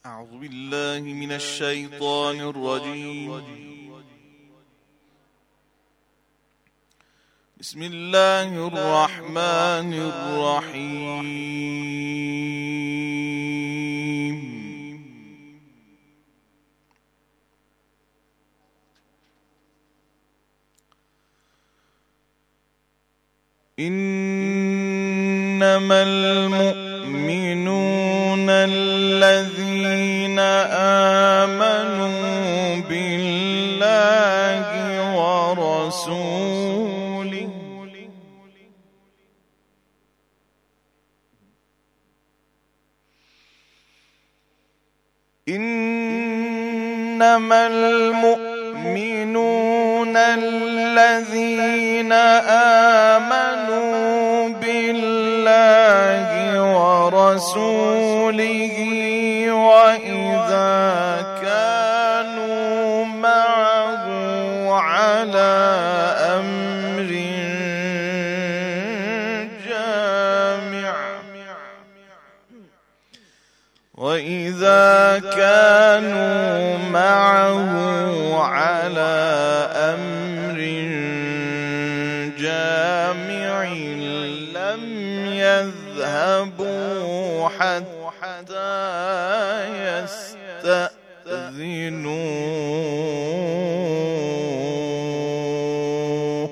أعوذ بالله من الشيطان الرجيم. بسم الله الرحمن الرحيم. إنما المؤمنون الذين آمنوا بالله ورسوله إنما المؤمنون الذين آمنوا بالله ورسوله وإذا كانوا معه على أمر جامع لم يذهبوا حتى يستأذنوه.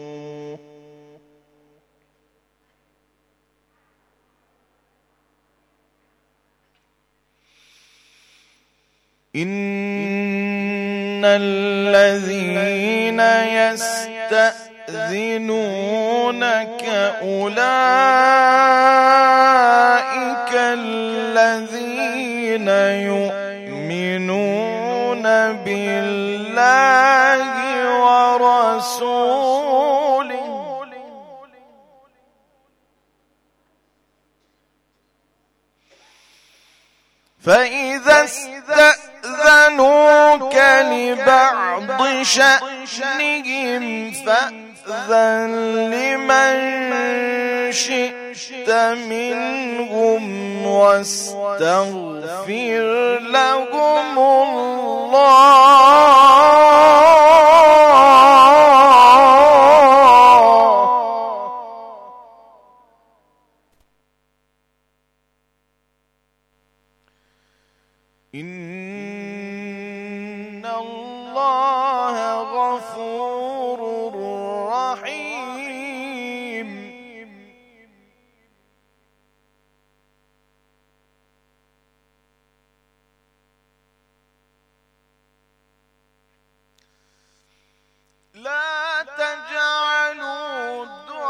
إن الذين يستأذنونك أولئك الذين يؤمنون بالله ورسوله فإذا استأذنوك لبعض شأنهم فأذن لمن شئت منهم واستغفر لهم إن الله غفور رحيم. لا تجعلوا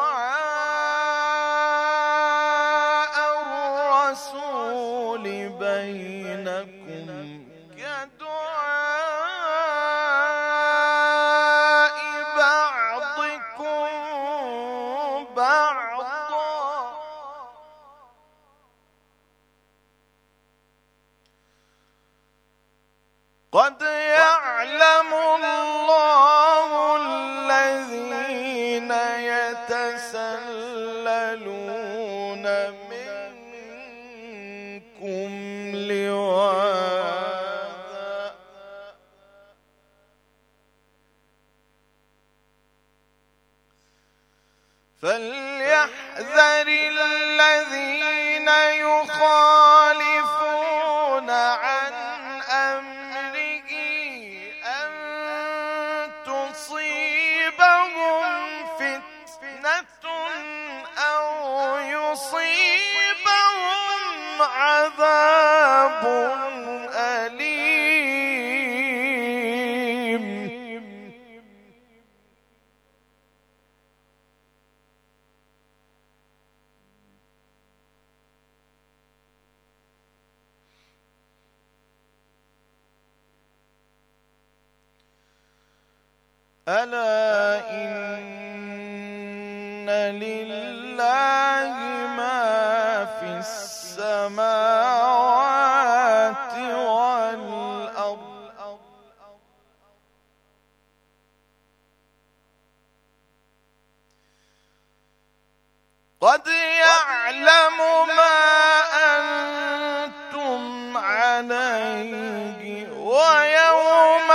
دعاء الرسول بينكم كدعاء بعضكم بعضا قد يعلم الله الذين يتسللون منكم لواذا فليحذر الذين يخالفون عن أمره أن تصيبهم فتنة أو يصيبهم عذاب أليم. ألا إن لله ما في السماوات والأرض قد يعلم ما أنتم عليه عليه ويوم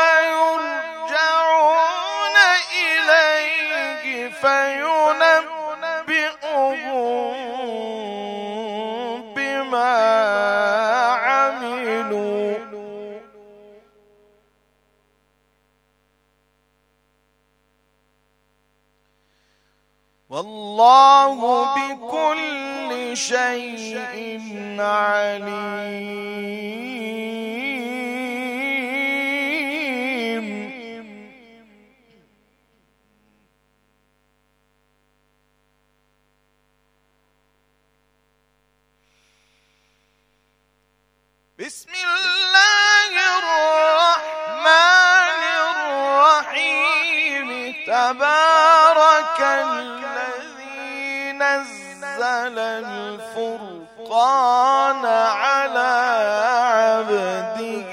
يرجعون إليه فينبئهم بما عملوا والله بكل شيء عليم. بسم الله الرحمن الرحيم. تبارك الذي نزل الفرقان على عبده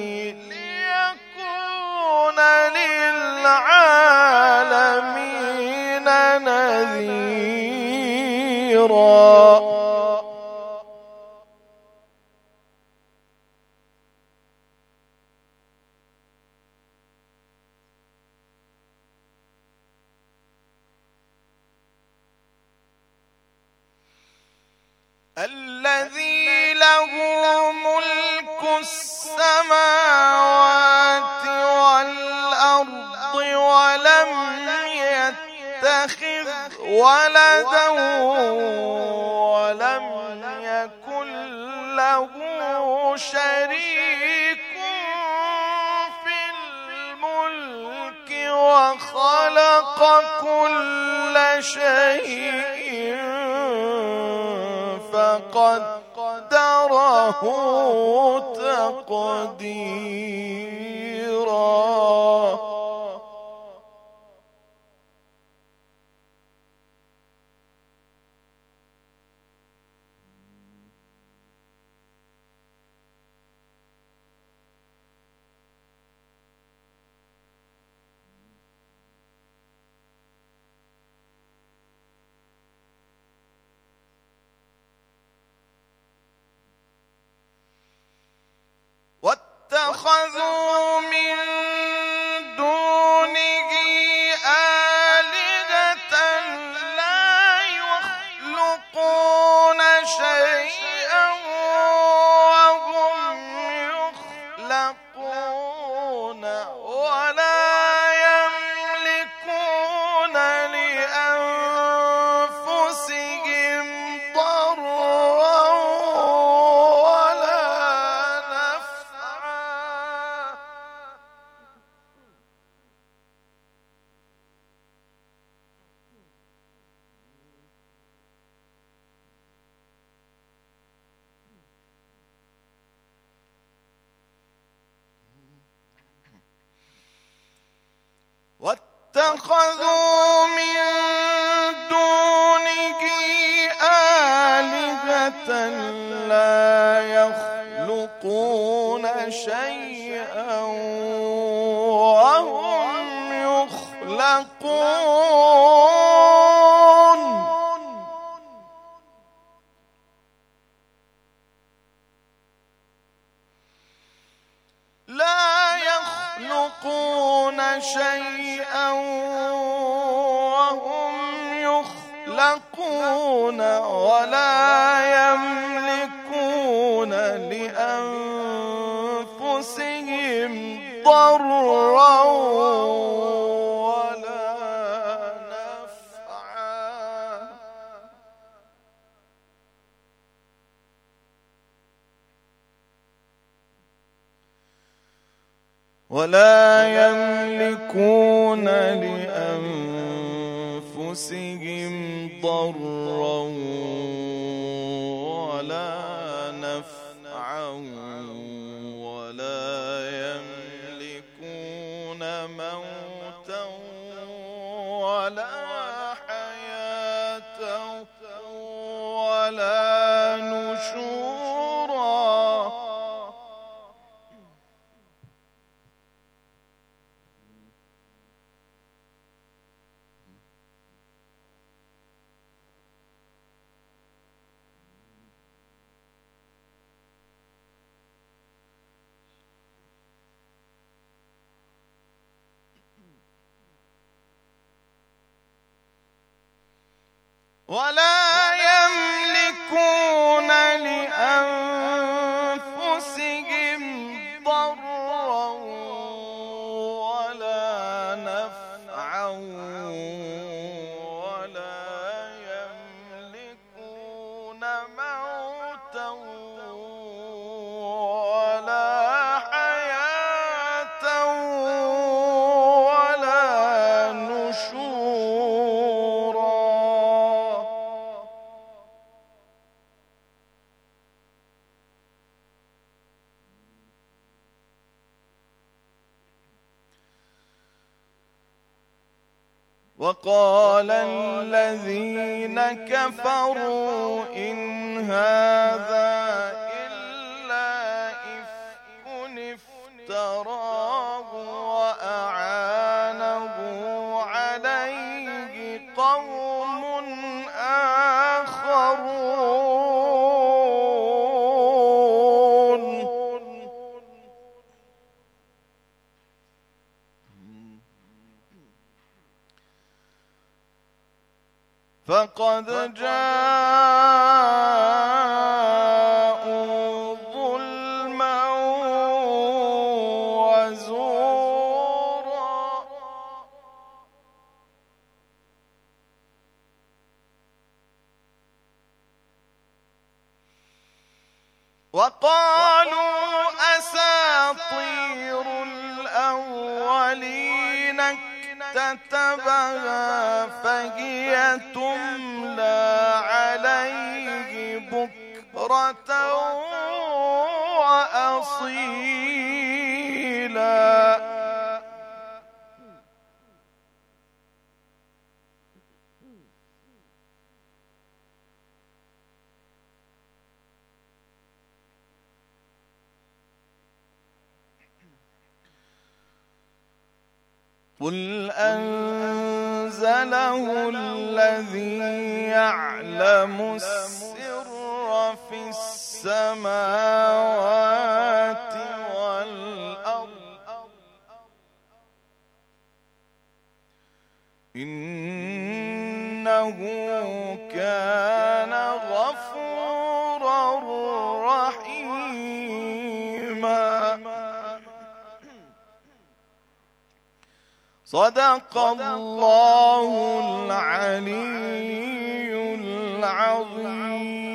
ليكون للعالمين نذيرا. الذي له ملك السماوات والأرض ولم يتخذ ولدا ولم يكن له شريك في الملك وخلق كل شيء فقدره تقديرا. واتخذوا من دونه آلهة لا يخلقون شيئا وهم يخلقون ولا يملكون لأنفسهم ضرا ولا نفعا. واتخذوا من دونه آلهة لا يخلقون شيئا وهم يخلقون لا يخلقون شيئا وهم يخلقون ولا يملكون لأنفسهم ضرا ولا نفعا. ولا يملكون لأنفسهم ضرا ولا نفعا ولا يملكون موتا ولا حياة ولا نشورا. ولا يملكون لأنفسهم ضرا ولا نفعا ولا يملكون موتا ولا حياة ولا نشورا. وقال الذين كفروا إن هذا إلا إفك افتراه وأعانه عليه قوم آخرون. فقد جاءوا ظلما وزورا. وقالوا أساطير الأولين اكتتبها فهي تملى عليه بكرة وأصيلا. قل أنزله الذي يعلم السر في السماوات والأرض إنه كان غفورا رحيما. صدق الله العلي العظيم.